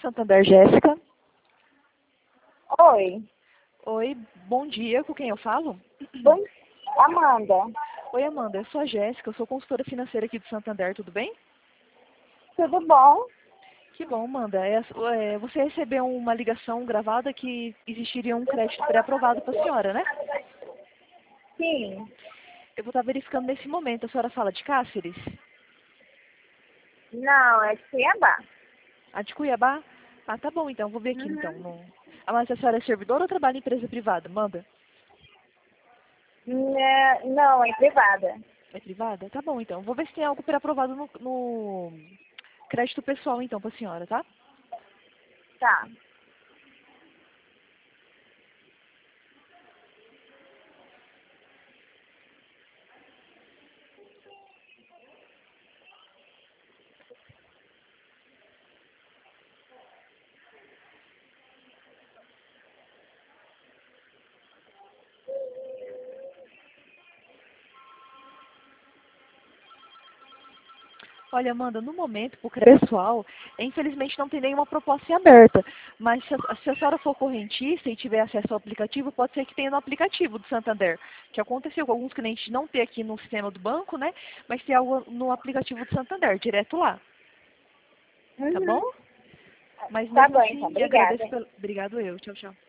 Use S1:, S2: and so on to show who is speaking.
S1: Santander, Jéssica.
S2: Oi.
S1: Oi, bom dia, com quem eu falo?
S2: Bom, Amanda.
S1: Oi, Amanda, eu sou a Jéssica, eu sou consultora financeira aqui do Santander, tudo bem?
S2: Tudo bom?
S1: Que bom, Amanda. Você recebeu uma ligação gravada que existiria um crédito pré-aprovado para a senhora, né?
S2: Sim.
S1: Eu vou estar verificando nesse momento. A senhora fala de Cáceres?
S2: Não, é de Cuiabá.
S1: A de Cuiabá? Ah, tá bom, então. Vou ver aqui, então.
S2: Uhum.
S1: Ah, mas a senhora é servidora ou trabalha em empresa privada? Amanda?
S2: Não, é privada.
S1: É privada? Tá bom, então. Vou ver se tem algo pré-aprovado no crédito pessoal, então, para a senhora, tá?
S2: Tá.
S1: Olha, Amanda, no momento, para o crédito pessoal, infelizmente não tem nenhuma proposta em aberta. Mas se a senhora for correntista e tiver acesso ao aplicativo, pode ser que tenha no aplicativo do Santander. Que aconteceu com alguns clientes não ter aqui no sistema do banco, né? Mas ter algo no aplicativo do Santander, direto lá. Tá bom?
S2: Uhum.
S1: Mas
S2: Tá
S1: mesmo
S2: bom, então.
S1: assim,
S2: Obrigada.
S1: Obrigado eu. Tchau, tchau.